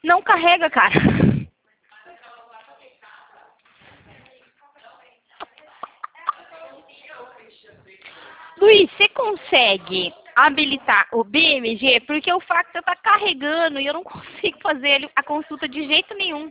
Não carrega, cara. Luiz, você consegue habilitar o BMG? Porque o fax está carregando e eu não consigo fazer a consulta de jeito nenhum.